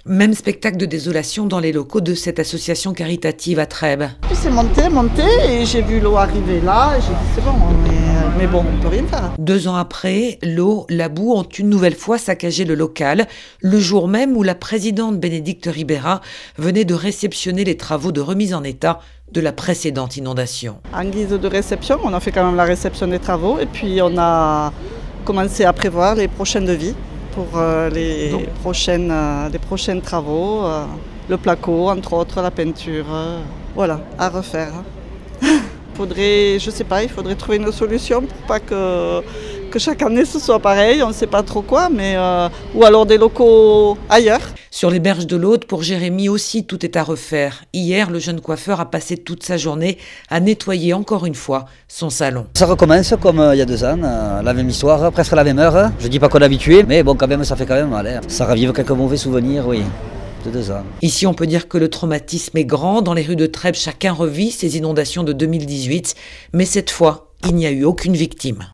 Même spectacle de désolation dans les locaux de cette association caritative à Trèbes. Puis c'est monté, et j'ai vu l'eau arriver là, et j'ai dit c'est bon, mais bon, on peut rien faire. 2 ans après, l'eau, la boue ont une nouvelle fois saccagé le local, le jour même où la présidente Bénédicte Ribera venait de réceptionner les travaux de remise en état de la précédente inondation. En guise de réception, on a fait quand même la réception des travaux, et puis on a commencé à prévoir les prochains devis pour les prochains travaux, le placo, entre autres, la peinture, voilà, à refaire. Il faudrait trouver une solution pour pas que chaque année ce soit pareil, on ne sait pas trop quoi, mais ou alors des locaux ailleurs. Sur les berges de l'Aude, pour Jérémy aussi, tout est à refaire. Hier, le jeune coiffeur a passé toute sa journée à nettoyer encore une fois son salon. Ça recommence comme il y a 2 ans, la même histoire, presque la même heure. Je dis pas qu'on est habitué, mais bon, quand même, ça fait quand même mal. Ça ravive quelques mauvais souvenirs, oui. De 2 ans. Ici, on peut dire que le traumatisme est grand. Dans les rues de Trèbes, chacun revit ces inondations de 2018. Mais cette fois, il n'y a eu aucune victime.